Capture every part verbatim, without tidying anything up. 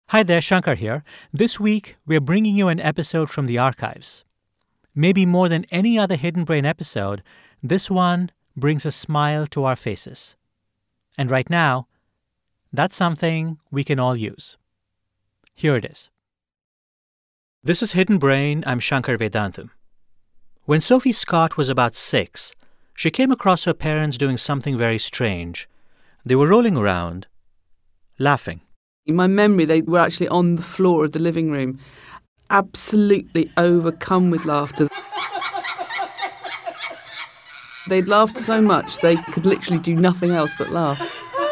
Hi there, Shankar here. This week, we're bringing you an episode from the archives. Maybe more than any other Hidden Brain episode, this one brings a smile to our faces. And right now, that's something we can all use. Here it is. This is Hidden Brain. I'm Shankar Vedantam. When Sophie Scott was about six, she came across her parents doing something very strange. They were rolling around, laughing. In my memory, they were actually on the floor of the living room, absolutely overcome with laughter. They'd laughed so much they could literally do nothing else but laugh.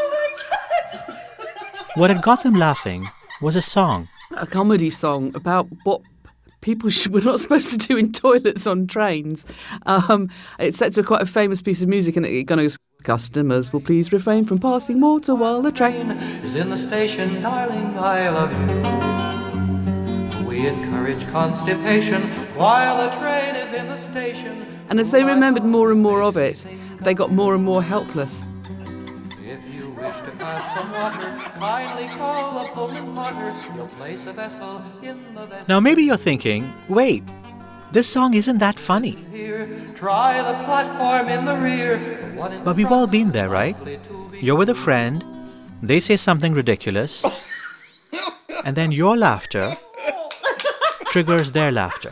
What had got them laughing was a song. A comedy song about what people should, were not supposed to do in toilets on trains. Um, it's set to quite a famous piece of music, and it goes, "Customers will please refrain from passing water while the train is in the station, darling, I love you. We encourage constipation while the train is in the station." And as they remembered more and more of it, they got more and more helpless. If you wish to pass some water, kindly call a Pullman porter. He'll place a vessel in the vessel. Now maybe you're thinking, wait, this song isn't that funny. Here, try the platform in the rear. The one in But we've front all been there, right? likely to be- You're with a friend, they say something ridiculous, and then your laughter triggers their laughter.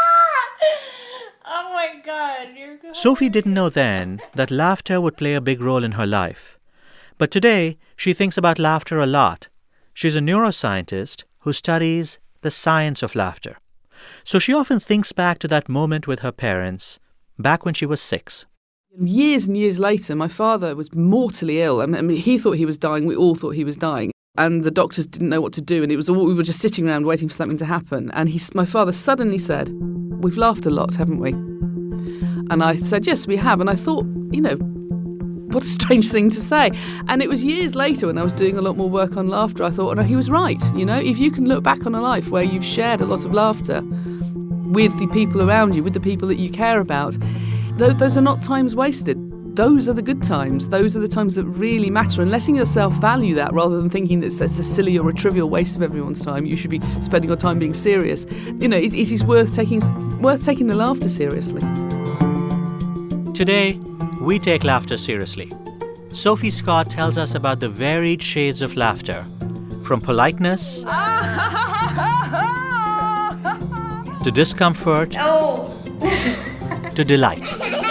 Oh my God, you're good. Sophie didn't know then that laughter would play a big role in her life. But today, she thinks about laughter a lot. She's a neuroscientist who studies the science of laughter. So she often thinks back to that moment with her parents, back when she was six. Years and years later, my father was mortally ill. I mean, he thought he was dying. We all thought he was dying. And the doctors didn't know what to do. And it was all, we were just sitting around waiting for something to happen. And he, my father suddenly said, "We've laughed a lot, haven't we?" And I said, "Yes, we have." And I thought, you know, what a strange thing to say. And it was years later when I was doing a lot more work on laughter, I thought, oh, no, he was right. You know, if you can look back on a life where you've shared a lot of laughter with the people around you, with the people that you care about, th- those are not times wasted. Those are the good times. Those are the times that really matter. And letting yourself value that rather than thinking that it's a silly or a trivial waste of everyone's time, you should be spending your time being serious. You know, it, it is worth taking worth taking the laughter seriously. Today, we take laughter seriously. Sophie Scott tells us about the varied shades of laughter, from politeness to discomfort Oh. to delight.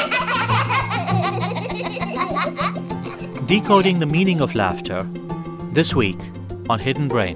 Decoding the meaning of laughter, this week on Hidden Brain.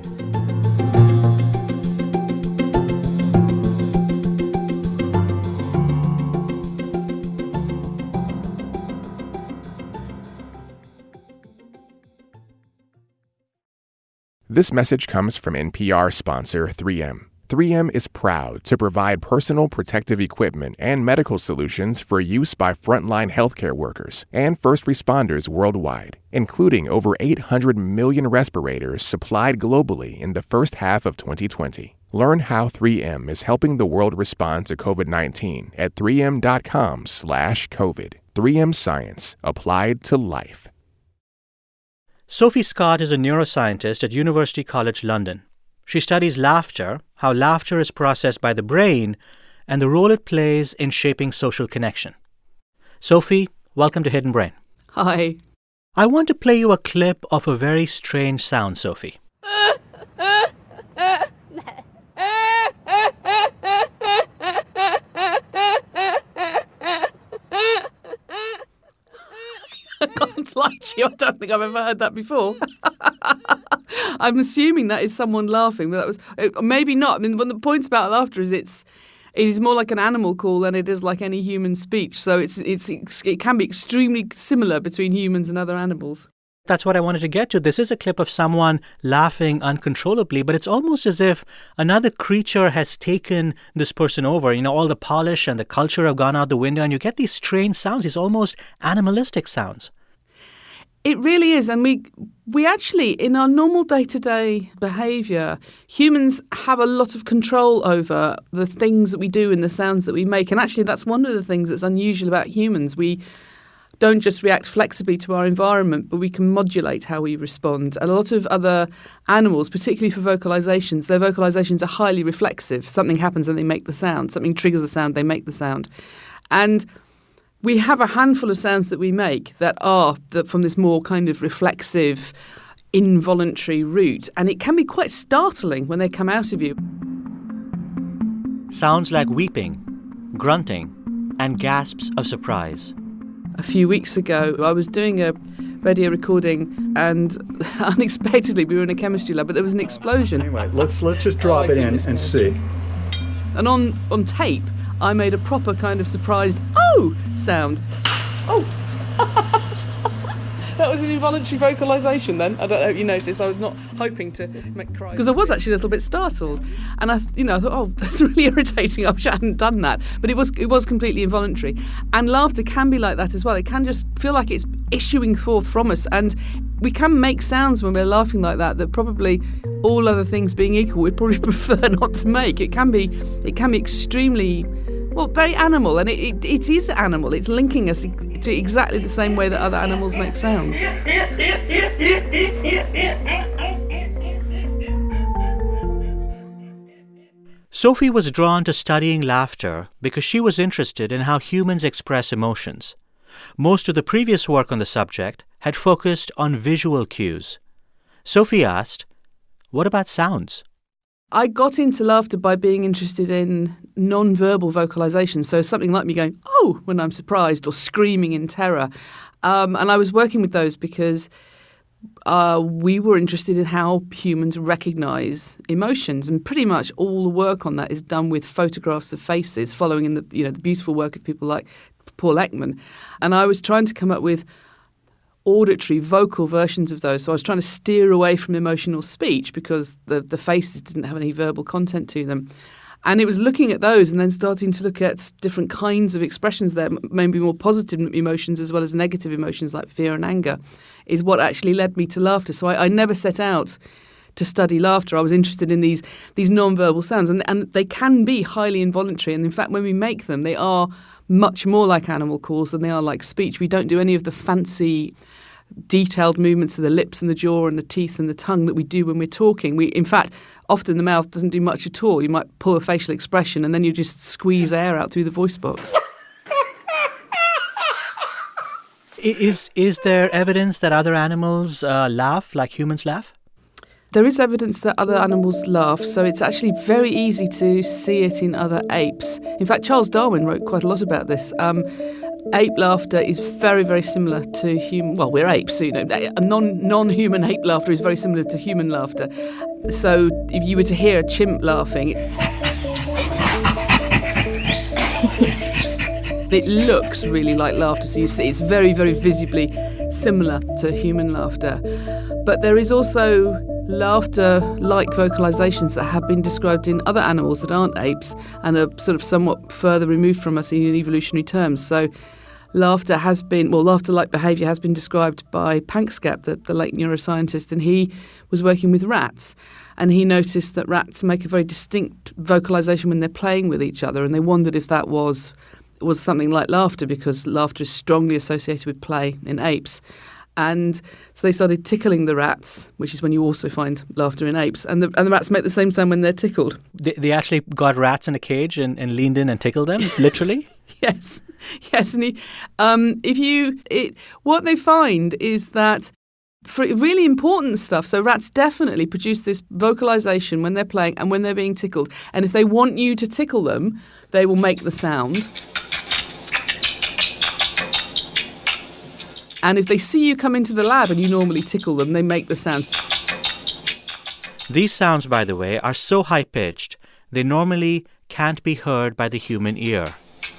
This message comes from N P R sponsor three M. three M is proud to provide personal protective equipment and medical solutions for use by frontline healthcare workers and first responders worldwide, including over eight hundred million respirators supplied globally in the first half of twenty twenty. Learn how three M is helping the world respond to covid nineteen at three m dot com slash COVID. three M Science, applied to life. Sophie Scott is a neuroscientist at University College London. She studies laughter, how laughter is processed by the brain, and the role it plays in shaping social connection. Sophie, welcome to Hidden Brain. Hi. I want to play you a clip of a very strange sound, Sophie. I can't lie to you, I don't think I've ever heard that before. I'm assuming that is someone laughing, but that was maybe not. I mean, one of the points about laughter is it's it is more like an animal call than it is like any human speech. So it's it's it can be extremely similar between humans and other animals. That's what I wanted to get to. This is a clip of someone laughing uncontrollably, but it's almost as if another creature has taken this person over. You know, all the polish and the culture have gone out the window, and you get these strange sounds, these almost animalistic sounds. It really is. And we we actually, in our normal day-to-day behaviour, humans have a lot of control over the things that we do and the sounds that we make. And actually, that's one of the things that's unusual about humans. We don't just react flexibly to our environment, but we can modulate how we respond. And a lot of other animals, particularly for vocalizations, their vocalizations are highly reflexive. Something happens and they make the sound. Something triggers the sound, they make the sound. And we have a handful of sounds that we make that are the, from this more kind of reflexive, involuntary route. And it can be quite startling when they come out of you. Sounds like weeping, grunting, and gasps of surprise. A few weeks ago, I was doing a radio recording and unexpectedly we were in a chemistry lab, but there was an explosion. Anyway, let's let's just drop oh, it in and see. And on, on tape, I made a proper kind of surprised "oh" sound. Oh! That was an involuntary vocalisation then. I don't know if you noticed. I was not hoping to make cries. Because I was actually a little bit startled. And I, you know, I thought, oh, that's really irritating. I wish I hadn't done that. But it was it was completely involuntary. And laughter can be like that as well. It can just feel like it's issuing forth from us. And we can make sounds when we're laughing like that that probably, all other things being equal, we'd probably prefer not to make. It can be, it can be extremely... Well, very animal, and it, it, it is animal. It's linking us to exactly the same way that other animals make sounds. Sophie was drawn to studying laughter because she was interested in how humans express emotions. Most of the previous work on the subject had focused on visual cues. Sophie asked, what about sounds? I got into laughter by being interested in non-verbal vocalization, so something like me going, oh, when I'm surprised, or screaming in terror. Um, and I was working with those because uh, we were interested in how humans recognize emotions, and pretty much all the work on that is done with photographs of faces, following in the, you know, the beautiful work of people like Paul Ekman. And I was trying to come up with auditory, vocal versions of those. So I was trying to steer away from emotional speech because the, the faces didn't have any verbal content to them. And it was looking at those and then starting to look at different kinds of expressions there, maybe more positive emotions as well as negative emotions like fear and anger, is what actually led me to laughter. So I, I never set out to study laughter. I was interested in these these non-verbal sounds, and, and they can be highly involuntary. And in fact, when we make them, they are much more like animal calls than they are like speech. We don't do any of the fancy, detailed movements of the lips and the jaw and the teeth and the tongue that we do when we're talking. We, in fact, often the mouth doesn't do much at all. You might pull a facial expression and then you just squeeze air out through the voice box. Is is there evidence that other animals uh, laugh like humans laugh? There is evidence that other animals laugh, so it's actually very easy to see it in other apes. In fact, Charles Darwin wrote quite a lot about this. Um, ape laughter is very, very similar to human... Well, we're apes, so, you know, non, non-human ape laughter is very similar to human laughter. So if you were to hear a chimp laughing... it looks really like laughter, so you see it's very, very visibly similar to human laughter. But there is also laughter-like vocalizations that have been described in other animals that aren't apes and are sort of somewhat further removed from us in evolutionary terms. So laughter has been, well, laughter-like behaviour has been described by Panksepp, the, the late neuroscientist, and he was working with rats. And he noticed that rats make a very distinct vocalization when they're playing with each other, and they wondered if that was was something like laughter, because laughter is strongly associated with play in apes. And so they started tickling the rats, which is when you also find laughter in apes. And the, and the rats make the same sound when they're tickled. They, they actually got rats in a cage and, and leaned in and tickled them, literally? Yes. Yes. And he, um, if you, it, what they find is that for really important stuff, so rats definitely produce this vocalization when they're playing and when they're being tickled. And if they want you to tickle them, they will make the sound. And if they see you come into the lab and you normally tickle them, they make the sounds. These sounds, by the way, are so high-pitched, they normally can't be heard by the human ear.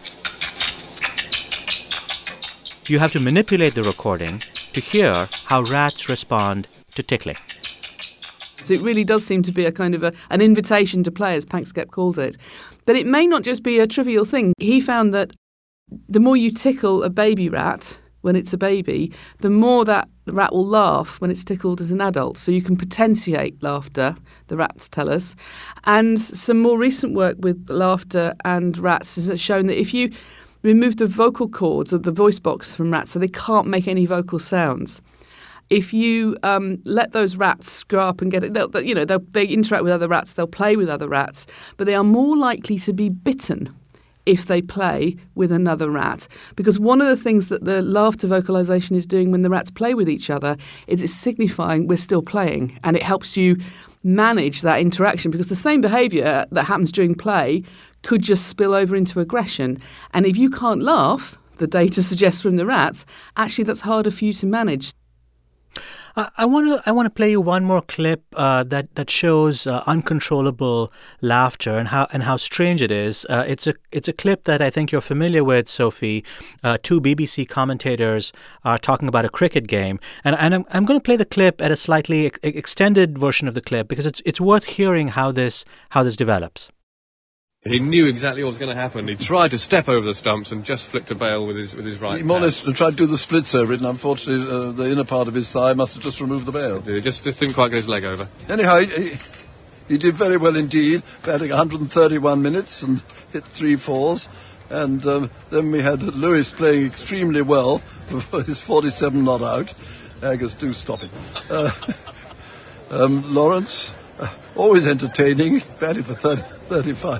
You have to manipulate the recording to hear how rats respond to tickling. So it really does seem to be a kind of a, an invitation to play, as Panksepp calls it. But it may not just be a trivial thing. He found that the more you tickle a baby rat when it's a baby, the more that rat will laugh when it's tickled as an adult. So you can potentiate laughter, the rats tell us. And some more recent work with laughter and rats has shown that if you removed the vocal cords or the voice box from rats, so they can't make any vocal sounds. If you um, let those rats grow up and get it, they'll, you know, they'll, they interact with other rats, they'll play with other rats, but they are more likely to be bitten if they play with another rat. Because one of the things that the laughter vocalization is doing when the rats play with each other is it's signifying we're still playing, and it helps you manage that interaction, because the same behaviour that happens during play could just spill over into aggression. And if you can't laugh, the data suggests from the rats, actually that's harder for you to manage. I want to I want to play you one more clip uh, that that shows uh, uncontrollable laughter and how and how strange it is. Uh, it's a it's a clip that I think you're familiar with, Sophie. Uh, two B B C commentators are talking about a cricket game, and and I'm I'm going to play the clip at a slightly ex- extended version of the clip because it's it's worth hearing how this how this develops. He knew exactly what was going to happen. He tried to step over the stumps and just flicked a bail with his with his right. He more or less tried to do the splits over it, and unfortunately uh, the inner part of his thigh must have just removed the bail. He just, just didn't quite get his leg over. Anyhow, he, he, he did very well indeed, batting one hundred thirty-one minutes and hit three fours. And um, then we had Lewis playing extremely well for his forty-seven not out. Agus, do stop it. Uh, um, Lawrence, uh, always entertaining, batting for thirty, thirty-five.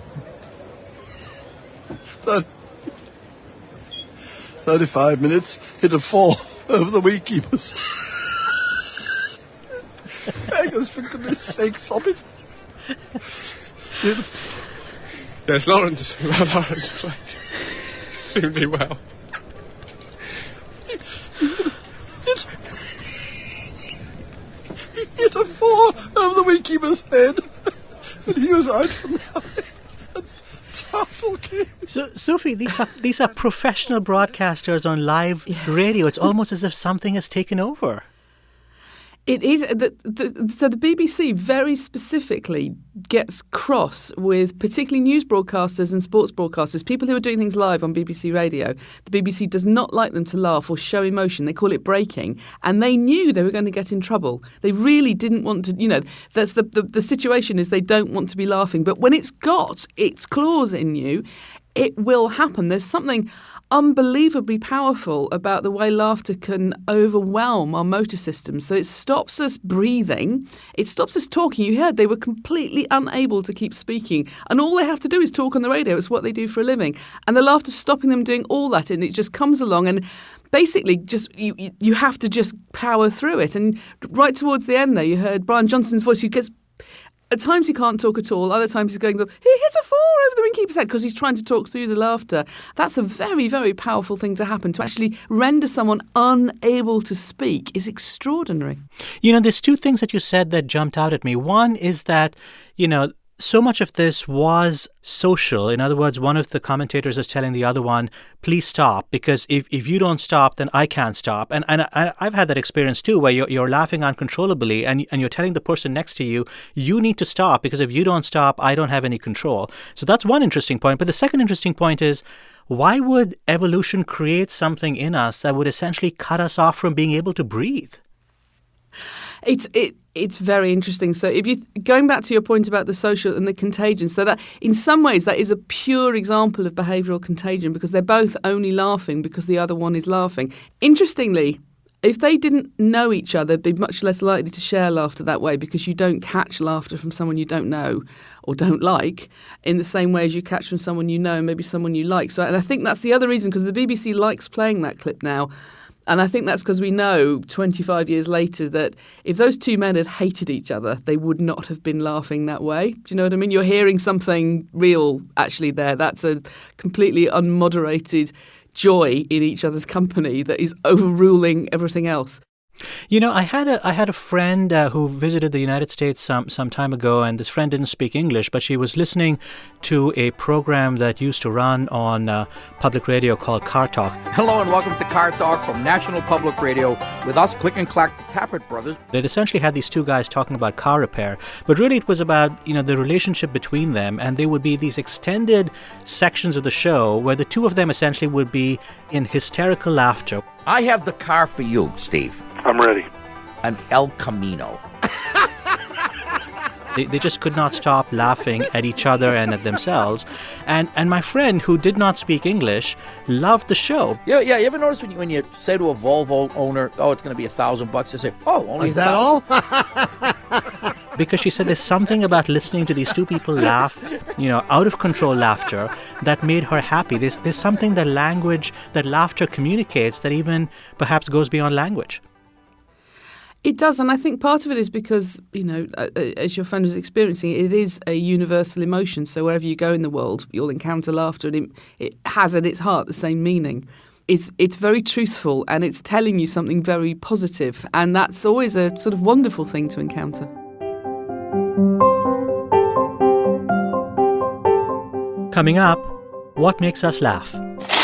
thirty-five minutes, hit a four over the wicketkeepers. Agus, for goodness sake, stop it. Yes, Lawrence, well, Lawrence played extremely well. Hit, he hit a four over the wicketkeeper's head, and he was out for now. So, Sophie, these are these are professional broadcasters on live yes. radio. It's almost as if something has taken over. It is. The, the, so the B B C very specifically gets cross with particularly news broadcasters and sports broadcasters, people who are doing things live on B B C radio. The B B C does not like them to laugh or show emotion. They call it breaking. And they knew they were going to get in trouble. They really didn't want to, you know, that's the, the, the situation is they don't want to be laughing. But when it's got its claws in you, it will happen. There's something unbelievably powerful about the way laughter can overwhelm our motor systems. So it stops us breathing. It stops us talking. You heard they were completely unable to keep speaking. And all they have to do is talk on the radio. It's what they do for a living. And the laughter's stopping them doing all that. And it just comes along and basically just you, you have to just power through it. And right towards the end there, you heard Brian Johnson's voice, who gets... At times he can't talk at all. Other times he's going, he hit a four over the wicketkeeper's head because he's trying to talk through the laughter. That's a very, very powerful thing to happen. To actually render someone unable to speak is extraordinary. You know, there's two things that you said that jumped out at me. One is that, you know, so much of this was social. In other words, one of the commentators is telling the other one, please stop, because if, if you don't stop, then I can't stop. And and I, I've had that experience too, where you're, you're laughing uncontrollably and, and you're telling the person next to you, you need to stop, because if you don't stop, I don't have any control. So that's one interesting point. But the second interesting point is, why would evolution create something in us that would essentially cut us off from being able to breathe? It's it. It's very interesting. So if you going back to your point about the social and the contagion, so that in some ways that is a pure example of behavioural contagion, because they're both only laughing because the other one is laughing. Interestingly, if they didn't know each other, they'd be much less likely to share laughter that way, because you don't catch laughter from someone you don't know or don't like in the same way as you catch from someone you know and maybe someone you like. So, and I think that's the other reason, because the B B C likes playing that clip now. And I think that's because we know twenty-five years later that if those two men had hated each other, they would not have been laughing that way. Do you know what I mean? You're hearing something real actually there. That's a completely unmoderated joy in each other's company that is overruling everything else. You know, I had a I had a friend uh, who visited the United States some some time ago, and this friend didn't speak English, but she was listening to a program that used to run on uh, public radio called Car Talk. Hello and welcome to Car Talk from National Public Radio with us, Click and Clack, the Tappert brothers. It essentially had these two guys talking about car repair, but really it was about, you know, the relationship between them, and there would be these extended sections of the show where the two of them essentially would be in hysterical laughter. I have the car for you, Steve. I'm ready. An El Camino. They, they just could not stop laughing at each other and at themselves. And and my friend, who did not speak English, loved the show. Yeah, yeah. You ever notice when you, when you say to a Volvo owner, oh, it's going to be a thousand bucks, they say, oh, only Is a that all? Because she said there's something about listening to these two people laugh, you know, out of control laughter, that made her happy. There's, there's something that language, that laughter communicates that even perhaps goes beyond language. It does, and I think part of it is because, you know, as your friend was experiencing, it is a universal emotion. So wherever you go in the world, you'll encounter laughter, and it, it has at its heart the same meaning. It's it's very truthful, and it's telling you something very positive, and that's always a sort of wonderful thing to encounter. Coming up, what makes us laugh?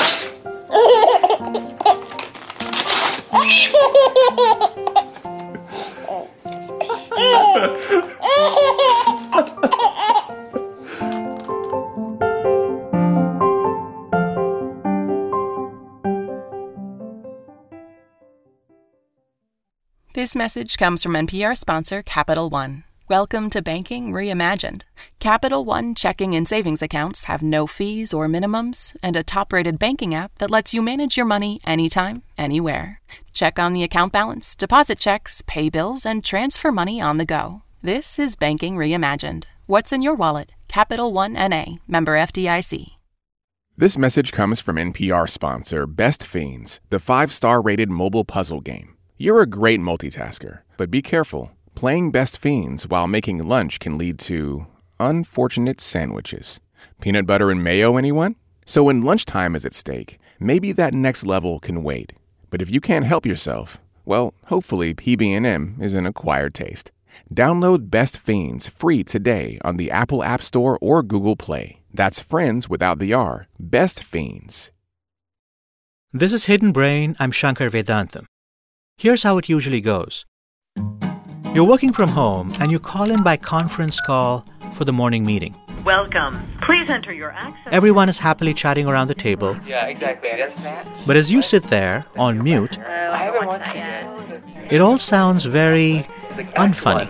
This message comes from N P R sponsor Capital One. Welcome to Banking Reimagined. Capital One checking and savings accounts have no fees or minimums and a top-rated banking app that lets you manage your money anytime, anywhere. Check on the account balance, deposit checks, pay bills, and transfer money on the go. This is Banking Reimagined. What's in your wallet? Capital One N A, member F D I C. This message comes from N P R sponsor Best Fiends, the five-star rated mobile puzzle game. You're a great multitasker, but be careful. Playing Best Fiends while making lunch can lead to unfortunate sandwiches. Peanut butter and mayo, anyone? So when lunchtime is at stake, maybe that next level can wait. But if you can't help yourself, well, hopefully P B and M is an acquired taste. Download Best Fiends free today on the Apple App Store or Google Play. That's friends without the R. Best Fiends. This is Hidden Brain. I'm Shankar Vedantam. Here's how it usually goes. You're working from home and you call in by conference call for the morning meeting. Welcome. Please enter your access. Everyone is happily chatting around the table. Yeah, exactly. Yes, Matt. But as you sit there on mute, Uh, I haven't watched that yet. it all sounds very unfunny.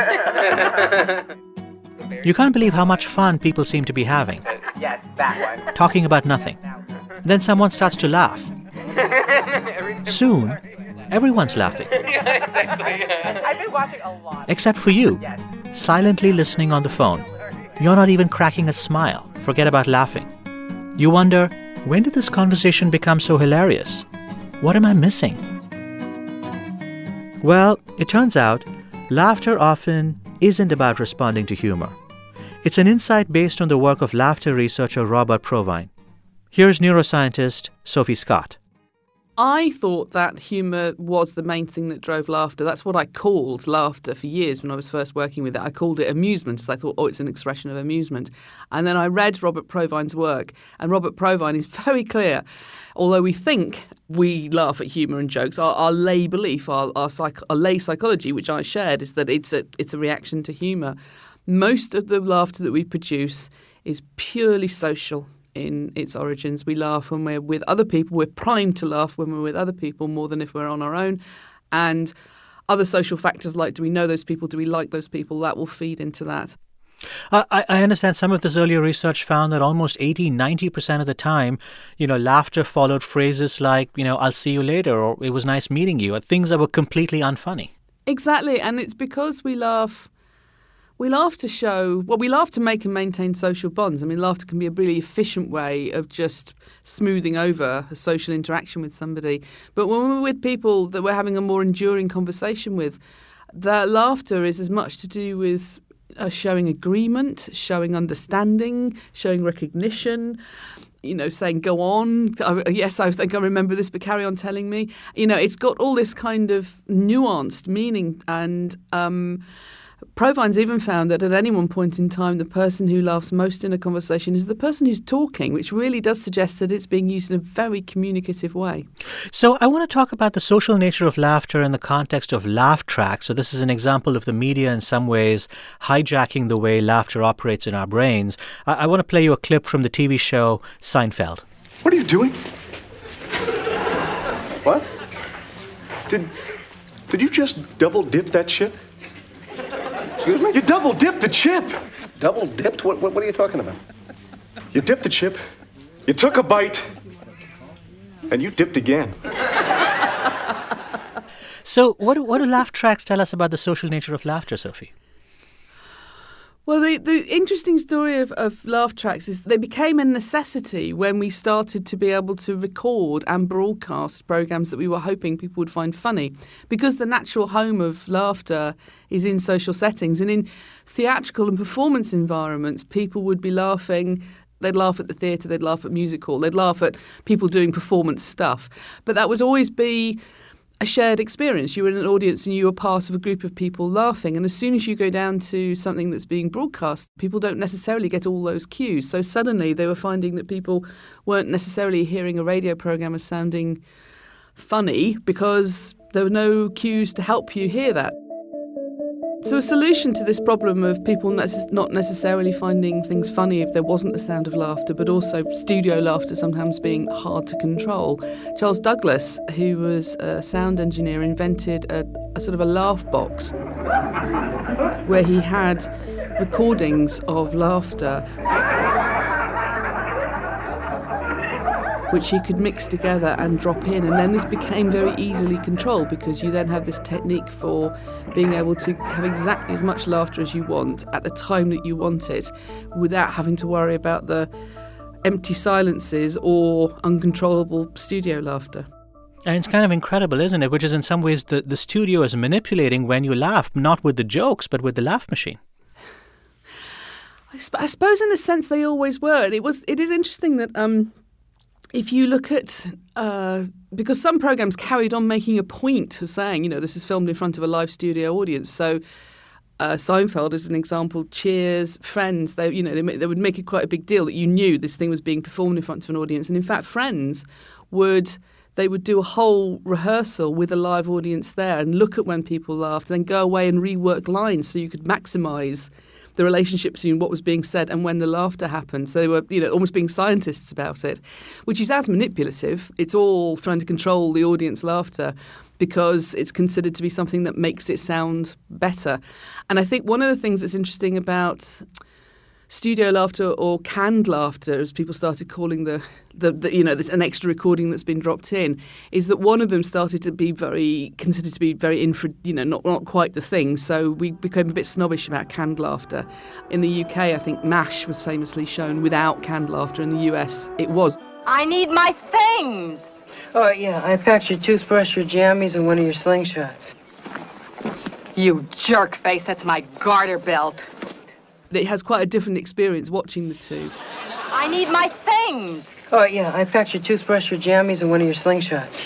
You can't believe how much fun people seem to be having. Yes, that one. Talking about nothing. Then someone starts to laugh. Soon, everyone's laughing. I've been watching a lot. Except for you, silently listening on the phone. You're not even cracking a smile. Forget about laughing. You wonder, when did this conversation become so hilarious? What am I missing? Well, it turns out, laughter often isn't about responding to humor. It's an insight based on the work of laughter researcher Robert Provine. Here's neuroscientist Sophie Scott. I thought that humour was the main thing that drove laughter. That's what I called laughter for years when I was first working with it. I called it amusement because I thought, oh, it's an expression of amusement. And then I read Robert Provine's work, and Robert Provine is very clear. Although we think we laugh at humour and jokes, our, our lay belief, our, our, psych, our lay psychology, which I shared, is that it's a, it's a reaction to humour. Most of the laughter that we produce is purely social in its origins. We laugh when we're with other people. We're primed to laugh when we're with other people more than if we're on our own. And other social factors like, do we know those people? Do we like those people? That will feed into that. Uh, I, I understand some of this earlier research found that almost eighty, ninety percent of the time, you know, laughter followed phrases like, you know, I'll see you later, or it was nice meeting you, or things that were completely unfunny. Exactly. And it's because we laugh... We laugh to show, well, we laugh to make and maintain social bonds. I mean, laughter can be a really efficient way of just smoothing over a social interaction with somebody. But when we're with people that we're having a more enduring conversation with, that laughter is as much to do with uh, showing agreement, showing understanding, showing recognition, you know, saying, go on. I, yes, I think I remember this, but carry on telling me. You know, it's got all this kind of nuanced meaning and... Um, Provine's even found that at any one point in time, the person who laughs most in a conversation is the person who's talking, which really does suggest that it's being used in a very communicative way. So I want to talk about the social nature of laughter in the context of laugh tracks. So this is an example of the media in some ways hijacking the way laughter operates in our brains. I, I want to play you a clip from the T V show Seinfeld. What are you doing? What? Did, did you just double dip that shit? Excuse me? You double dipped the chip. Double dipped? What, what, what are you talking about? You dipped the chip, you took a bite, and you dipped again. So what do, what do laugh tracks tell us about the social nature of laughter, Sophie? Well, the, the interesting story of, of laugh tracks is they became a necessity when we started to be able to record and broadcast programs that we were hoping people would find funny, because the natural home of laughter is in social settings. And in theatrical and performance environments, people would be laughing. They'd laugh at the theatre, they'd laugh at music hall, they'd laugh at people doing performance stuff. But that would always be a shared experience. You were in an audience and you were part of a group of people laughing. And as soon as you go down to something that's being broadcast, people don't necessarily get all those cues. So suddenly they were finding that people weren't necessarily hearing a radio program as sounding funny because there were no cues to help you hear that. So a solution to this problem of people not necessarily finding things funny if there wasn't the sound of laughter, but also studio laughter sometimes being hard to control. Charles Douglas, who was a sound engineer, invented a, a sort of a laugh box where he had recordings of laughter which he could mix together and drop in. And then this became very easily controlled because you then have this technique for being able to have exactly as much laughter as you want at the time that you want it without having to worry about the empty silences or uncontrollable studio laughter. And it's kind of incredible, isn't it? Which is in some ways the, the studio is manipulating when you laugh, not with the jokes, but with the laugh machine. I, sp- I suppose in a sense they always were. And it was. It is interesting that um, if you look at, uh, because some programs carried on making a point of saying, you know, this is filmed in front of a live studio audience. So uh, Seinfeld is an example, Cheers, Friends, they, you know, they, they would make it quite a big deal that you knew this thing was being performed in front of an audience. And in fact, Friends would, they would do a whole rehearsal with a live audience there and look at when people laughed, and then go away and rework lines so you could maximise the relationship between what was being said and when the laughter happened. So they were, you know, almost being scientists about it, which is as manipulative. It's all trying to control the audience laughter because it's considered to be something that makes it sound better. And I think one of the things that's interesting about studio laughter, or canned laughter, as people started calling the, the, the you know, an extra recording that's been dropped in, is that one of them started to be very, considered to be very, infra, you know, not, not quite the thing. So we became a bit snobbish about canned laughter. In the U K, I think MASH was famously shown without canned laughter. In the U S, it was. I need my things! Oh, yeah, I packed your toothbrush, your jammies, and one of your slingshots. You jerk face, that's my garter belt. It has quite a different experience watching the two. I need my things! Oh, yeah, I packed your toothbrush, your jammies, and one of your slingshots.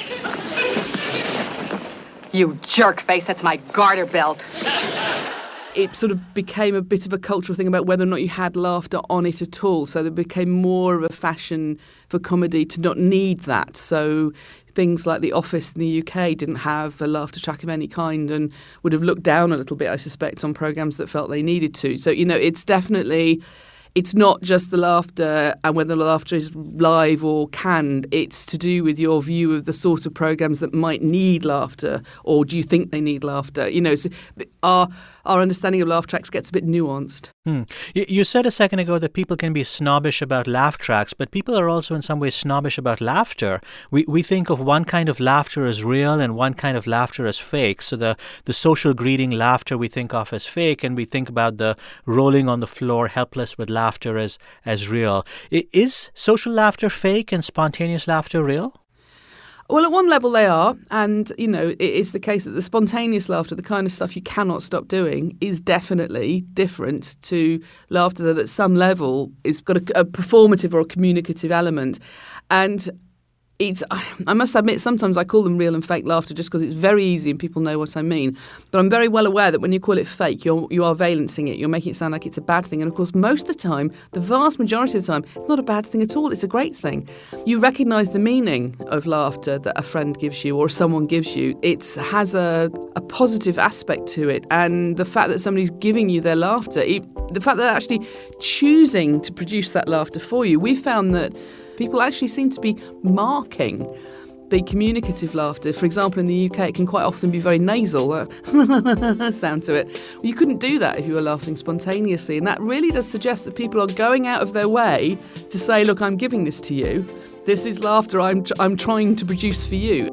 You jerk face, that's my garter belt. It sort of became a bit of a cultural thing about whether or not you had laughter on it at all. So there became more of a fashion for comedy to not need that. So things like The Office in the U K didn't have a laughter track of any kind and would have looked down a little bit, I suspect, on programmes that felt they needed to. So, you know, it's definitely, it's not just the laughter and whether the laughter is live or canned. It's to do with your view of the sort of programmes that might need laughter, or do you think they need laughter? You know, so our, our understanding of laugh tracks gets a bit nuanced. Hmm. You, you said a second ago that people can be snobbish about laugh tracks, but people are also in some ways snobbish about laughter. We we think of one kind of laughter as real and one kind of laughter as fake. So the, the social greeting laughter we think of as fake, and we think about the rolling on the floor helpless with laughter as, as real. I, is social laughter fake and spontaneous laughter real? Well, at one level they are, and, you know, it is the case that the spontaneous laughter, the kind of stuff you cannot stop doing, is definitely different to laughter that at some level is got a, a performative or a communicative element. And it's, I must admit, sometimes I call them real and fake laughter just because it's very easy and people know what I mean. But I'm very well aware that when you call it fake, you're, you are valencing it. You're making it sound like it's a bad thing. And of course, most of the time, the vast majority of the time, it's not a bad thing at all. It's a great thing. You recognise the meaning of laughter that a friend gives you or someone gives you. It has a, a positive aspect to it. And the fact that somebody's giving you their laughter, it, the fact that they're actually choosing to produce that laughter for you, we found that people actually seem to be marking the communicative laughter, for example, in the U K, it can quite often be very nasal, uh, sound to it. Well, you couldn't do that if you were laughing spontaneously. And that really does suggest that people are going out of their way to say, look, I'm giving this to you. This is laughter I'm, tr- I'm trying to produce for you.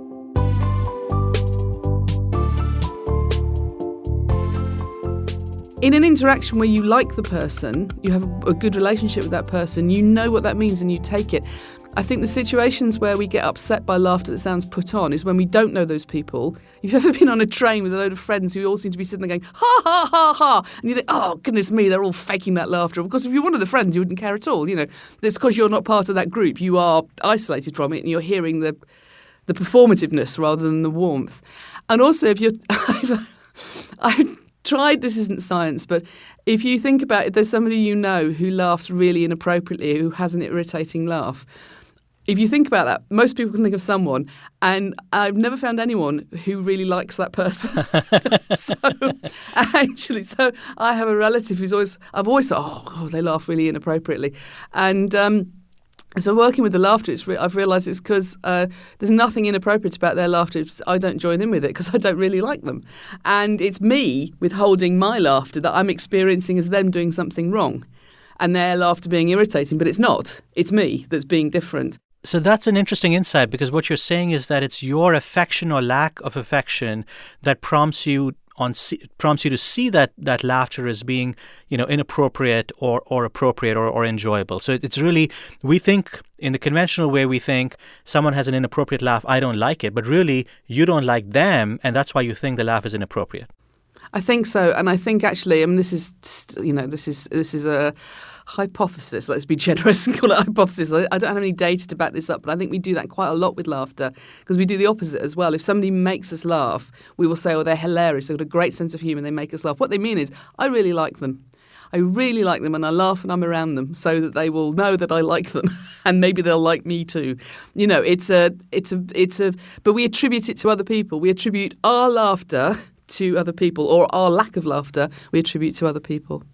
In an interaction where you like the person, you have a good relationship with that person, you know what that means and you take it. I think the situations where we get upset by laughter that sounds put on is when we don't know those people. If you've ever been on a train with a load of friends who all seem to be sitting there going, ha, ha, ha, ha, and you think, oh, goodness me, they're all faking that laughter. Because if you're one of the friends, you wouldn't care at all. You know, it's because you're not part of that group. You are isolated from it and you're hearing the the performativeness rather than the warmth. And also, if you're... I've, I've tried, this isn't science, but if you think about it, there's somebody you know who laughs really inappropriately, who has an irritating laugh. If you think about that, most people can think of someone, and I've never found anyone who really likes that person. so, actually, so I have a relative who's always, I've always thought, oh, God, they laugh really inappropriately. And um, so working with the laughter, it's re- I've realised it's because uh, there's nothing inappropriate about their laughter. It's, I don't join in with it because I don't really like them. And it's me withholding my laughter that I'm experiencing as them doing something wrong. And their laughter being irritating, but it's not. It's me that's being different. So that's an interesting insight, because what you're saying is that it's your affection or lack of affection that prompts you on prompts you to see that that laughter as being, you know, inappropriate or or appropriate or, or enjoyable. So it's really, we think in the conventional way, we think someone has an inappropriate laugh, I don't like it, but really you don't like them, and that's why you think the laugh is inappropriate. I think so, and I think actually, I mean, this is, you know, this is this is a hypothesis. Let's be generous and call it a hypothesis. I, I don't have any data to back this up, but I think we do that quite a lot with laughter, because we do the opposite as well. If somebody makes us laugh, we will say, oh, they're hilarious, they've got a great sense of humour, they make us laugh. What they mean is, I really like them. I really like them, and I laugh when I'm around them, so that they will know that I like them, and maybe they'll like me too. You know, it's a, it's a, it's a. But we attribute it to other people. We attribute our laughter to other people, or our lack of laughter we attribute to other people.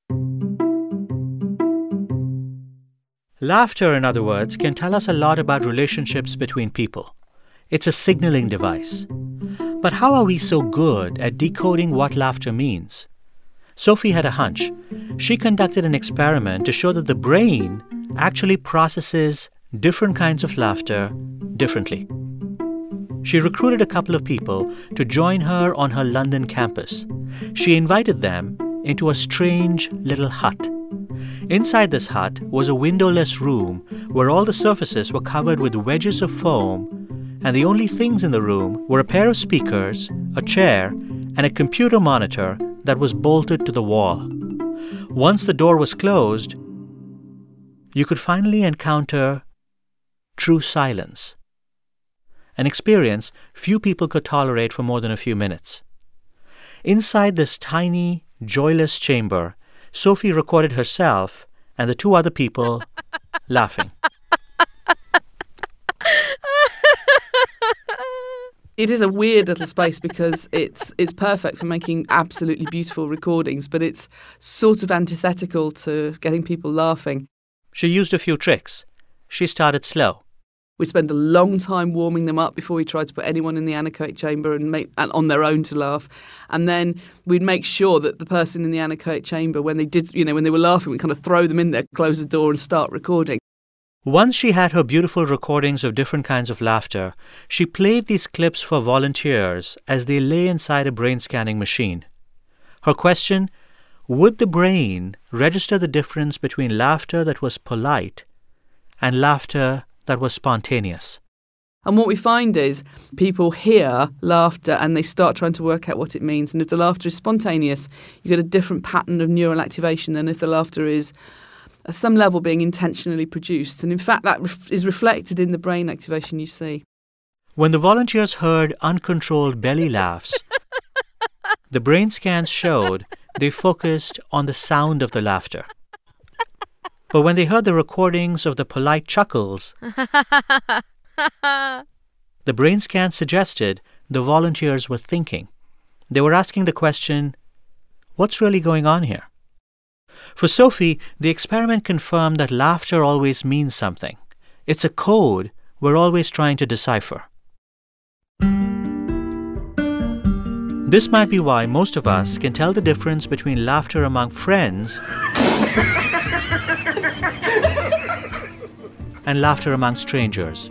Laughter, in other words, can tell us a lot about relationships between people. It's a signaling device. But how are we so good at decoding what laughter means? Sophie had a hunch. She conducted an experiment to show that the brain actually processes different kinds of laughter differently. She recruited a couple of people to join her on her London campus. She invited them into a strange little hut. Inside this hut was a windowless room where all the surfaces were covered with wedges of foam, and the only things in the room were a pair of speakers, a chair, and a computer monitor that was bolted to the wall. Once the door was closed, you could finally encounter true silence, an experience few people could tolerate for more than a few minutes. Inside this tiny, joyless chamber, Sophie recorded herself and the two other people laughing. It is a weird little space because it's it's perfect for making absolutely beautiful recordings, but it's sort of antithetical to getting people laughing. She used a few tricks. She started slow. We'd spend a long time warming them up before we tried to put anyone in the anechoic chamber and make and on their own to laugh. And then we'd make sure that the person in the anechoic chamber, when they did, you know, when they were laughing, we'd kind of throw them in there, close the door and start recording. Once she had her beautiful recordings of different kinds of laughter, she played these clips for volunteers as they lay inside a brain scanning machine. Her question, would the brain register the difference between laughter that was polite and laughter that was spontaneous? And what we find is people hear laughter and they start trying to work out what it means. And if the laughter is spontaneous, you get a different pattern of neural activation than if the laughter is at some level being intentionally produced. And in fact, that ref- is reflected in the brain activation you see. When the volunteers heard uncontrolled belly laughs, the brain scans showed they focused on the sound of the laughter. But when they heard the recordings of the polite chuckles, the brain scan suggested the volunteers were thinking. They were asking the question, what's really going on here? For Sophie, the experiment confirmed that laughter always means something. It's a code we're always trying to decipher. This might be why most of us can tell the difference between laughter among friends and laughter among strangers.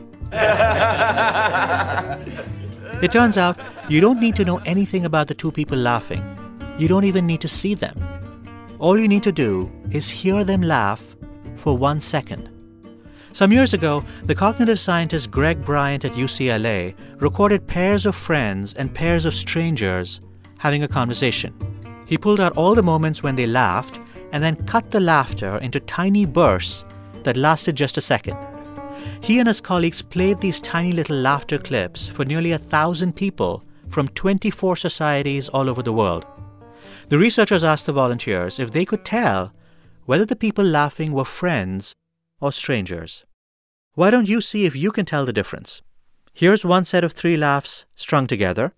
It turns out you don't need to know anything about the two people laughing. You don't even need to see them. All you need to do is hear them laugh for one second. Some years ago, the cognitive scientist Greg Bryant at U C L A recorded pairs of friends and pairs of strangers having a conversation. He pulled out all the moments when they laughed and then cut the laughter into tiny bursts that lasted just a second. He and his colleagues played these tiny little laughter clips for nearly a thousand people from twenty-four societies all over the world. The researchers asked the volunteers if they could tell whether the people laughing were friends or strangers. Why don't you see if you can tell the difference? Here's one set of three laughs strung together.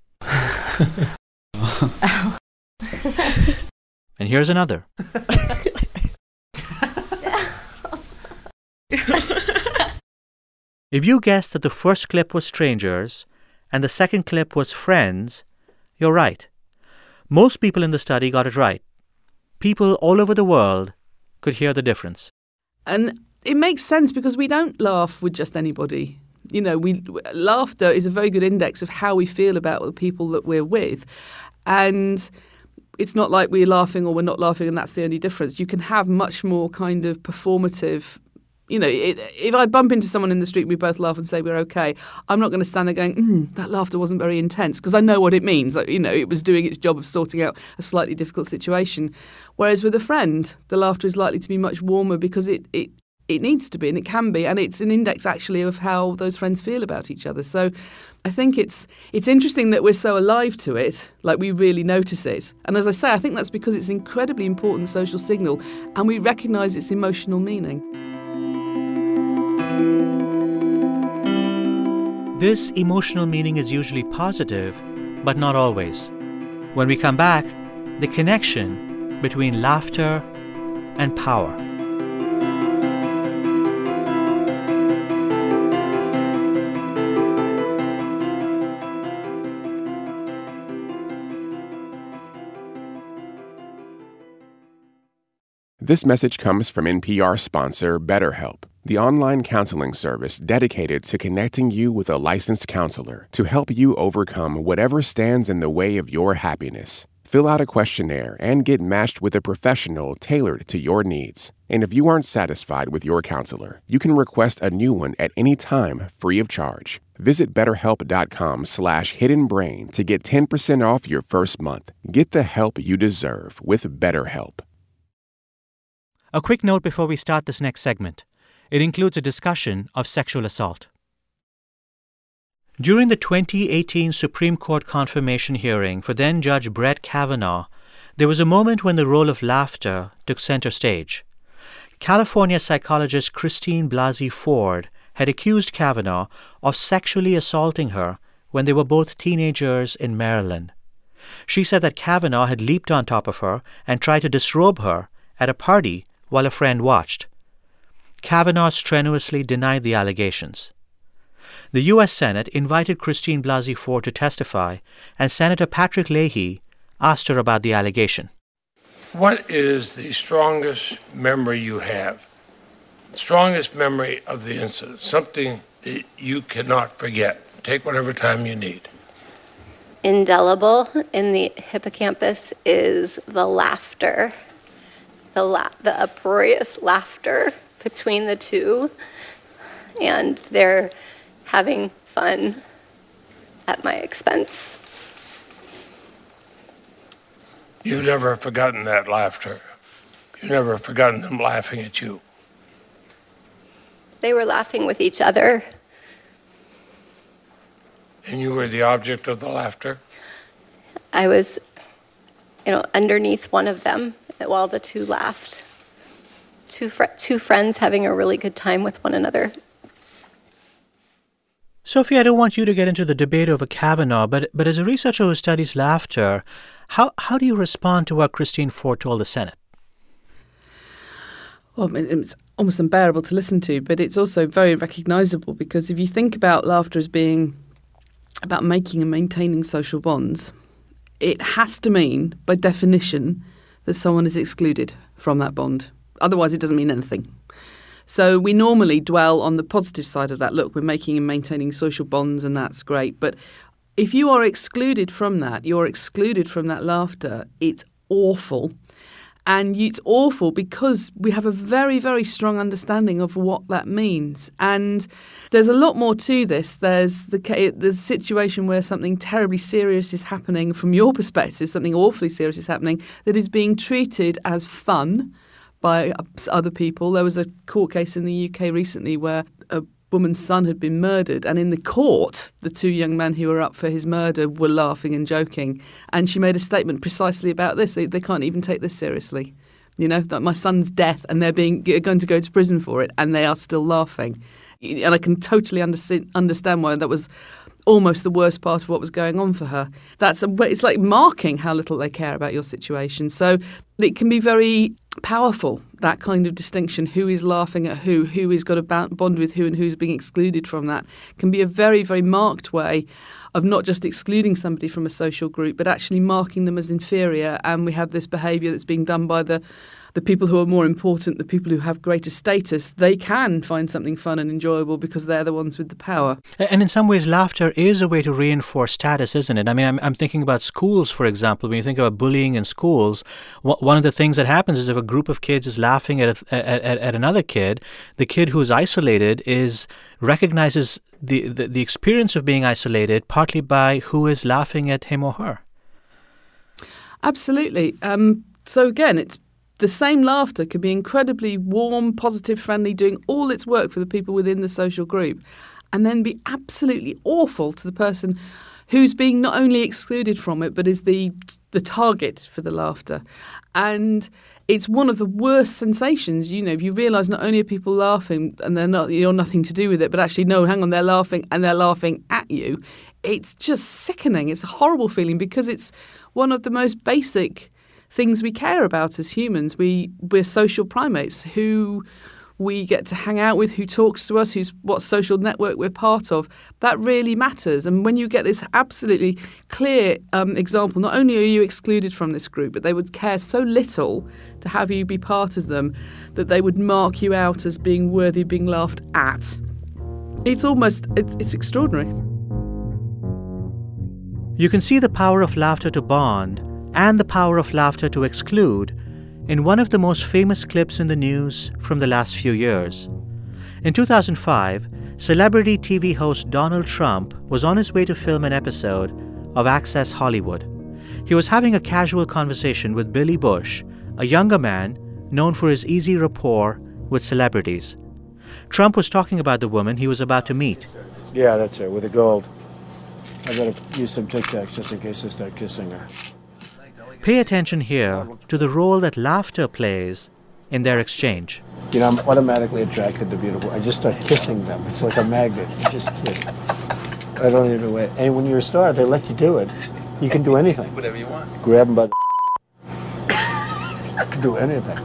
And here's another. If you guessed that the first clip was strangers and the second clip was friends, you're right. Most people in the study got it right. People all over the world could hear the difference. And it makes sense because we don't laugh with just anybody. You know, we laughter is a very good index of how we feel about the people that we're with. And it's not like we're laughing or we're not laughing and that's the only difference. You can have much more kind of performative, you know, it, if I bump into someone in the street, we both laugh and say we're okay, I'm not going to stand there going, mm, that laughter wasn't very intense, because I know what it means. Like, you know, it was doing its job of sorting out a slightly difficult situation. Whereas with a friend, the laughter is likely to be much warmer because it, it, it needs to be and it can be. And it's an index actually of how those friends feel about each other. So I think it's it's interesting that we're so alive to it, like we really notice it. And as I say, I think that's because it's an incredibly important social signal and we recognise its emotional meaning. This emotional meaning is usually positive, but not always. When we come back, the connection between laughter and power. This message comes from N P R sponsor BetterHelp, the online counseling service dedicated to connecting you with a licensed counselor to help you overcome whatever stands in the way of your happiness. Fill out a questionnaire and get matched with a professional tailored to your needs. And if you aren't satisfied with your counselor, you can request a new one at any time, free of charge. Visit betterhelp.com slash hiddenbrain to get ten percent off your first month. Get the help you deserve with BetterHelp. A quick note before we start this next segment. It includes a discussion of sexual assault. During the twenty eighteen Supreme Court confirmation hearing for then-Judge Brett Kavanaugh, there was a moment when the role of laughter took center stage. California psychologist Christine Blasey Ford had accused Kavanaugh of sexually assaulting her when they were both teenagers in Maryland. She said that Kavanaugh had leaped on top of her and tried to disrobe her at a party while a friend watched. Kavanaugh strenuously denied the allegations. The U S Senate invited Christine Blasey Ford to testify, and Senator Patrick Leahy asked her about the allegation. What is the strongest memory you have? The strongest memory of the incident, something that you cannot forget. Take whatever time you need. Indelible in the hippocampus is the laughter. The, la- the uproarious laughter between the two, and they're having fun at my expense. You've never forgotten that laughter. You've never forgotten them laughing at you. They were laughing with each other. And you were the object of the laughter? I was, you know, underneath one of them while the two laughed. Two, fr- two friends having a really good time with one another. Sophie, I don't want you to get into the debate over Kavanaugh, but but as a researcher who studies laughter, how, how do you respond to what Christine Ford told the Senate? Well, it's almost unbearable to listen to, but it's also very recognizable because if you think about laughter as being about making and maintaining social bonds, it has to mean, by definition, that someone is excluded from that bond. Otherwise, it doesn't mean anything. So we normally dwell on the positive side of that. Look, we're making and maintaining social bonds, and that's great. But if you are excluded from that, you're excluded from that laughter, it's awful. And it's awful because we have a very, very strong understanding of what that means. And there's a lot more to this. There's the the situation where something terribly serious is happening from your perspective, something awfully serious is happening, that is being treated as fun by other people. There was a court case in the U K recently where a woman's son had been murdered, and in the court the two young men who were up for his murder were laughing and joking, and she made a statement precisely about this. They, they can't even take this seriously, you know, that my son's death, and they're being going to go to prison for it, and they are still laughing. And I can totally understand understand why that was almost the worst part of what was going on for her. That's a, it's like marking how little they care about your situation. So it can be very powerful, that kind of distinction, who is laughing at who, who has got a bond with who, and who's being excluded from that, can be a very, very marked way of not just excluding somebody from a social group, but actually marking them as inferior. And we have this behaviour that's being done by the the people who are more important, the people who have greater status. They can find something fun and enjoyable because they're the ones with the power. And in some ways, laughter is a way to reinforce status, isn't it? I mean, I'm, I'm thinking about schools, for example. When you think about bullying in schools, one of the things that happens is if a group of kids is laughing at, a, at, at another kid, the kid who's isolated is recognizes the, the, the experience of being isolated partly by who is laughing at him or her. Absolutely. Um, so again, it's the same laughter could be incredibly warm, positive, friendly, doing all its work for the people within the social group, and then be absolutely awful to the person who's being not only excluded from it, but is the the target for the laughter. And it's one of the worst sensations, you know, if you realise not only are people laughing and they're not, you're nothing to do with it, but actually, no, hang on, they're laughing and they're laughing at you. It's just sickening. It's a horrible feeling because it's one of the most basic things we care about as humans. We, we're social primates who we get to hang out with, who talks to us, who's what social network we're part of. That really matters. And when you get this absolutely clear um, example, not only are you excluded from this group, but they would care so little to have you be part of them that they would mark you out as being worthy of being laughed at. It's almost, it's, it's extraordinary. You can see the power of laughter to bond and the power of laughter to exclude in one of the most famous clips in the news from the last few years. In two thousand five, celebrity T V host Donald Trump was on his way to film an episode of Access Hollywood. He was having a casual conversation with Billy Bush, a younger man known for his easy rapport with celebrities. Trump was talking about the woman he was about to meet. Yeah, that's her, with the gold. I gotta use some Tic Tacs just in case I start kissing her. Pay attention here to the role that laughter plays in their exchange. You know, I'm automatically attracted to beautiful. I just start kissing them. It's like a magnet. You just kiss. I don't even wait. And when you're a star, they let you do it. You can do anything. Whatever you want. Grab them by the... You can do anything.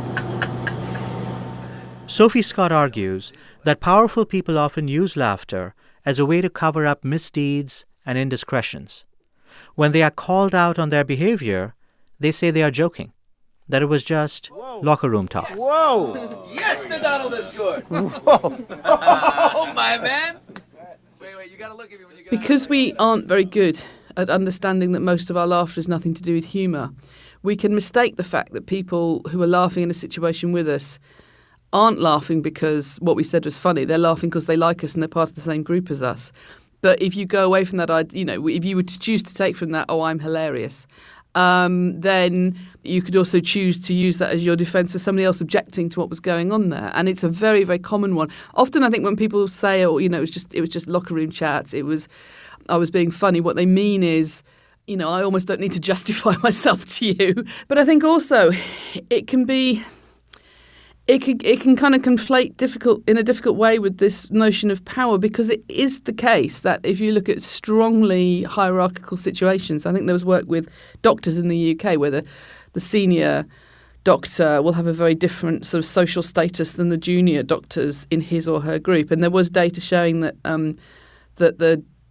Sophie Scott argues that powerful people often use laughter as a way to cover up misdeeds and indiscretions. When they are called out on their behavior, they say they are joking, that it was just Whoa. locker room talk. Whoa! Yes, the Donald has scored. Whoa! Oh, my man! Wait, wait, you gotta look at me when you go. Because we aren't very good at understanding that most of our laughter has nothing to do with humour, we can mistake the fact that people who are laughing in a situation with us aren't laughing because what we said was funny. They're laughing because they like us and they're part of the same group as us. But if you go away from that, you know, if you were to choose to take from that, oh, I'm hilarious, um, then you could also choose to use that as your defence for somebody else objecting to what was going on there. And it's a very, very common one. Often I think when people say, oh, you know, it was just it was just locker room chats, it was, I was being funny, what they mean is, you know, I almost don't need to justify myself to you. But I think also it can be... It can, it can kind of conflate difficult in a difficult way with this notion of power, because it is the case that if you look at strongly hierarchical situations, I think there was work with doctors in the U K where the, the senior doctor will have a very different sort of social status than the junior doctors in his or her group. And there was data showing that um, that the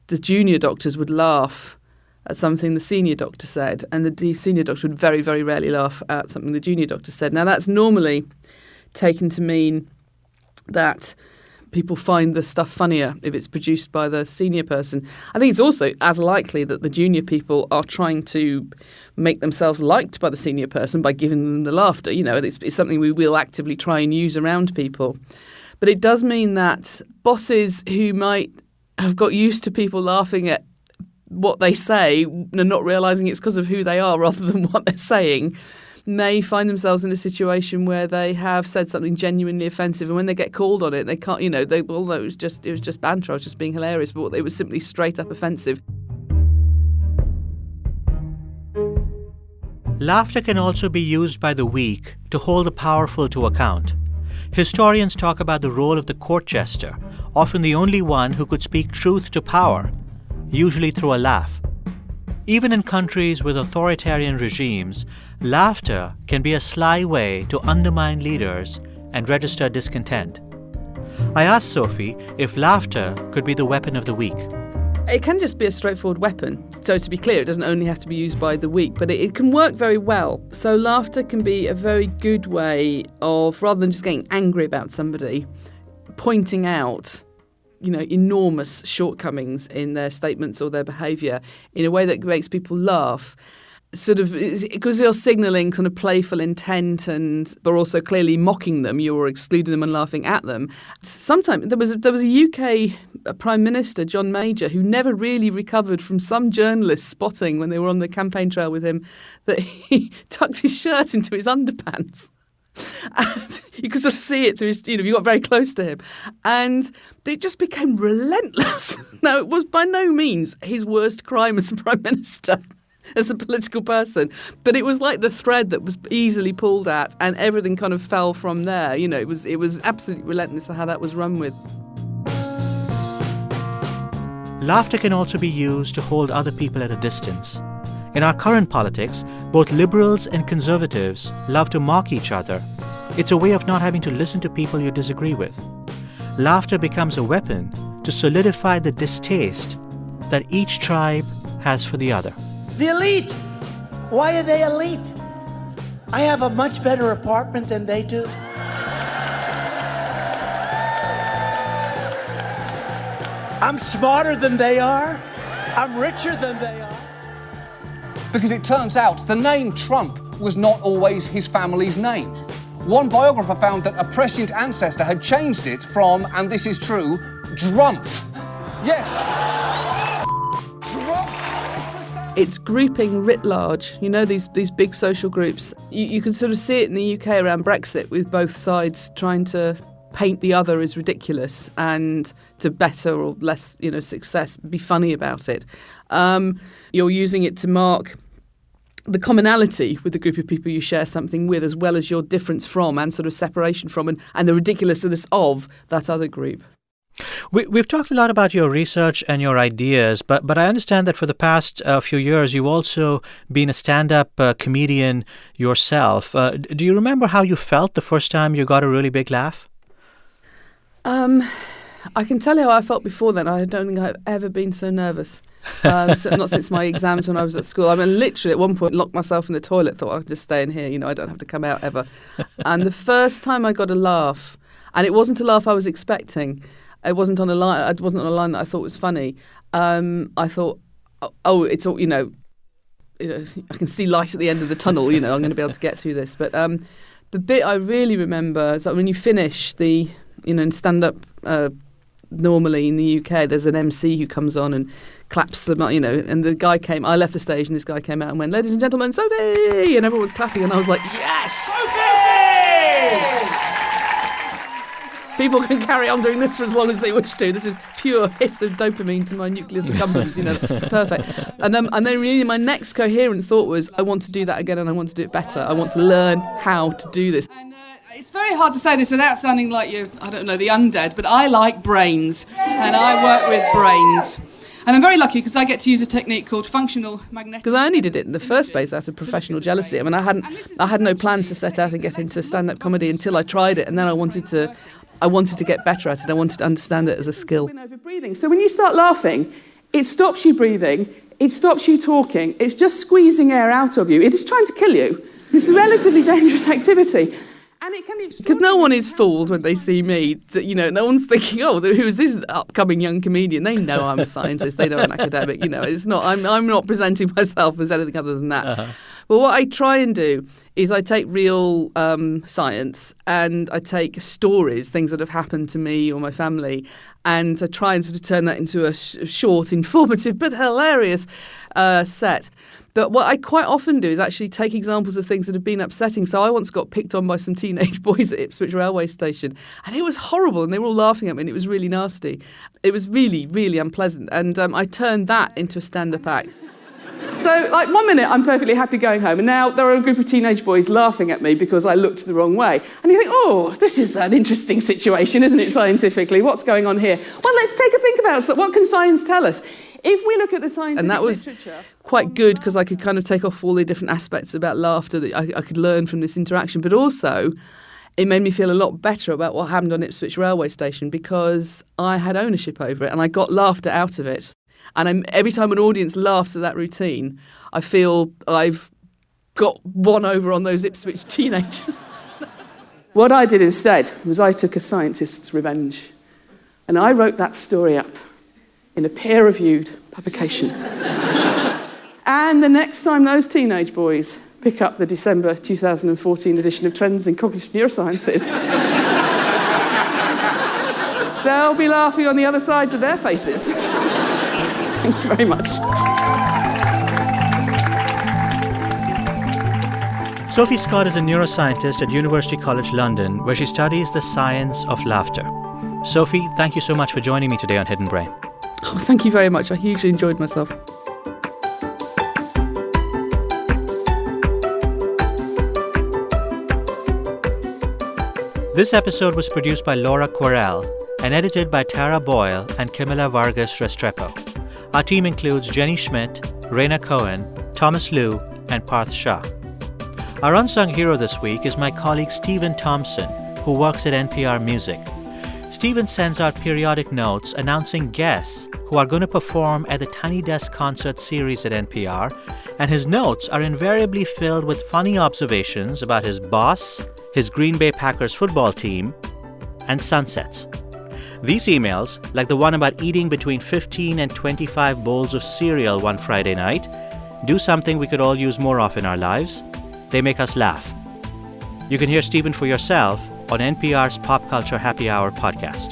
the junior doctors would laugh at something the senior doctor said, and the senior doctor would very, very rarely laugh at something the junior doctor said. Now, that's normally taken to mean that people find the stuff funnier if it's produced by the senior person. I think it's also as likely that the junior people are trying to make themselves liked by the senior person by giving them the laughter. You know, it's, it's something we will actively try and use around people. But it does mean that bosses who might have got used to people laughing at what they say and not realising it's because of who they are rather than what they're saying may find themselves in a situation where they have said something genuinely offensive, and when they get called on it, they can't, you know, they, although it was just it was just banter, I was just being hilarious, but it was simply straight up offensive. Laughter can also be used by the weak to hold the powerful to account. Historians talk about the role of the court jester, often the only one who could speak truth to power, usually through a laugh. Even in countries with authoritarian regimes, laughter can be a sly way to undermine leaders and register discontent. I asked Sophie if laughter could be the weapon of the weak. It can just be a straightforward weapon. So to be clear, it doesn't only have to be used by the weak, but it, it can work very well. So laughter can be a very good way of, rather than just getting angry about somebody, pointing out, you know, enormous shortcomings in their statements or their behaviour in a way that makes people laugh. Sort of, because you're signalling kind of playful intent, and but also clearly mocking them. You're excluding them and laughing at them. Sometimes there was a, there was a U K Prime Minister, John Major, who never really recovered from some journalists spotting when they were on the campaign trail with him that he tucked his shirt into his underpants. And you could sort of see it through his, you know, you got very close to him. And it just became relentless. Now, it was by no means his worst crime as a Prime Minister, as a political person, but it was like the thread that was easily pulled at, and everything kind of fell from there. You know, it was it was absolutely relentless how that was run with. Laughter can also be used to hold other people at a distance. In our current politics, both liberals and conservatives love to mock each other. It's a way of not having to listen to people you disagree with. Laughter becomes a weapon to solidify the distaste that each tribe has for the other. The elite! Why are they elite? I have a much better apartment than they do. I'm smarter than they are. I'm richer than they are. Because it turns out the name Trump was not always his family's name. One biographer found that a prescient ancestor had changed it from, and this is true, Drumpf. Yes. It's grouping writ large. You know, these these big social groups. You, you can sort of see it in the U K around Brexit, with both sides trying to paint the other as ridiculous and to better or less, you know, success, be funny about it. Um, you're using it to mark the commonality with the group of people you share something with, as well as your difference from and sort of separation from and, and the ridiculousness of that other group. We, we've talked a lot about your research and your ideas, but but I understand that for the past uh, few years you've also been a stand-up uh, comedian yourself. Uh, do you remember how you felt the first time you got a really big laugh? Um, I can tell you how I felt before then. I don't think I've ever been so nervous. um, so not since my exams when I was at school. I mean, literally at one point locked myself in the toilet, thought I'd just stay in here, you know, I don't have to come out ever. And the first time I got a laugh, and it wasn't a laugh I was expecting, it wasn't on a line, it wasn't on a line that I thought was funny. Um, I thought, oh, oh, it's all, you know, you know, I can see light at the end of the tunnel, you know, I'm going to be able to get through this. But um, the bit I really remember is that when you finish the, you know, in stand-up, uh, normally in the U K, there's an M C who comes on and claps them, you know, and the guy came, I left the stage and this guy came out and went, "Ladies and gentlemen, Sophie!" And everyone was clapping and I was like, yes! Sophie! People can carry on doing this for as long as they wish to. This is pure hits of dopamine to my nucleus accumbens, you know, perfect. And then, and then really my next coherent thought was, I want to do that again and I want to do it better. I want to learn how to do this. It's very hard to say this without sounding like you, I don't know, the undead, but I like brains, and I work with brains. And I'm very lucky because I get to use a technique called functional magnetic... Because I only did it in the first place out of professional jealousy. I mean, I hadn't, I had no plans to set out and get into stand-up comedy until I tried it, and then I wanted to, I wanted to get better at it. I wanted to understand it as a skill. So when you start laughing, It stops you breathing. It stops you talking. It's just squeezing air out of you. It is trying to kill you. It's a relatively dangerous activity. And it can be because no one is fooled when they see me. You know, no one's thinking, "Oh, who's this upcoming young comedian?" They know I'm a scientist. They know I'm an academic. You know, it's not. I'm. I'm not presenting myself as anything other than that. Uh-huh. But what I try and do is I take real um, science and I take stories, things that have happened to me or my family, and I try and sort of turn that into a sh- short, informative, but hilarious uh, set. But what I quite often do is actually take examples of things that have been upsetting. So I once got picked on by some teenage boys at Ipswich railway station, and it was horrible, and they were all laughing at me, and it was really nasty. It was really, really unpleasant, and um, I turned that into a stand-up act. So, like, one minute I'm perfectly happy going home, and now there are a group of teenage boys laughing at me because I looked the wrong way. And you think, oh, this is an interesting situation, isn't it, scientifically? What's going on here? Well, let's take a think about it. What can science tell us? If we look at the scientific and that was literature, quite good because I could kind of take off all the different aspects about laughter that I, I could learn from this interaction. But also, it made me feel a lot better about what happened on Ipswich railway station because I had ownership over it and I got laughter out of it. And I'm, every time an audience laughs at that routine, I feel I've got one over on those Ipswich teenagers. What I did instead was I took a scientist's revenge. And I wrote that story up in a peer-reviewed publication. And the next time those teenage boys pick up the December two thousand fourteen edition of Trends in Cognitive Neurosciences, they'll be laughing on the other sides of their faces. Thank you very much. Sophie Scott is a neuroscientist at University College London, where she studies the science of laughter. Sophie, thank you so much for joining me today on Hidden Brain. Oh, thank you very much. I hugely enjoyed myself. This episode was produced by Laura Quarel and edited by Tara Boyle and Camila Vargas Restrepo. Our team includes Jenny Schmidt, Raina Cohen, Thomas Liu, and Parth Shah. Our unsung hero this week is my colleague Stephen Thompson, who works at N P R Music. Stephen sends out periodic notes announcing guests who are going to perform at the Tiny Desk Concert Series at N P R, and his notes are invariably filled with funny observations about his boss, his Green Bay Packers football team, and sunsets. These emails, like the one about eating between fifteen and twenty-five bowls of cereal one Friday night, do something we could all use more of in our lives. They make us laugh. You can hear Stephen for yourself on N P R's Pop Culture Happy Hour podcast.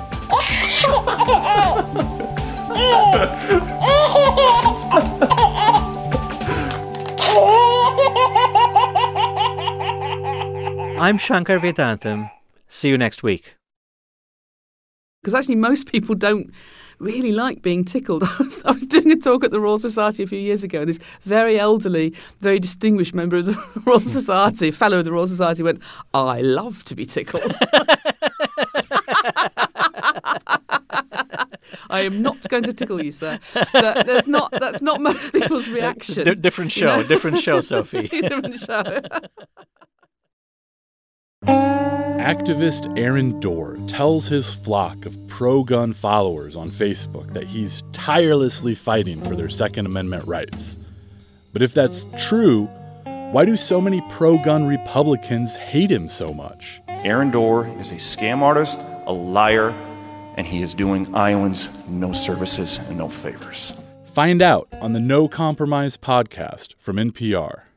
I'm Shankar Vedantam. See you next week. Because actually most people don't really like being tickled. I was, I was doing a talk at the Royal Society a few years ago, and this very elderly, very distinguished member of the Royal Society, a fellow of the Royal Society, went, I love to be tickled. I am not going to tickle you, sir. That, that's not that's not most people's reaction. D- different show, you know? different show, Sophie. Different show. Activist Aaron Dorr tells his flock of pro-gun followers on Facebook that he's tirelessly fighting for their Second Amendment rights. But if that's true, why do so many pro-gun Republicans hate him so much? Aaron Dorr is a scam artist, a liar, and he is doing Iowans no services and no favors. Find out on the No Compromise podcast from N P R.